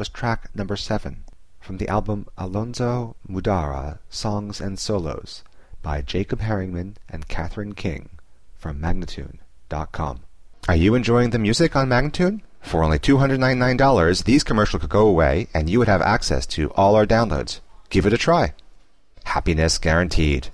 was track number 7 from the album Alonzo Mudara Songs and Solos by Jacob Herringman and Catherine King from Magnatune.com. Are you enjoying the music on Magnatune? For only $299, these commercials could go away and you would have access to all our downloads. Give it a try. Happiness guaranteed.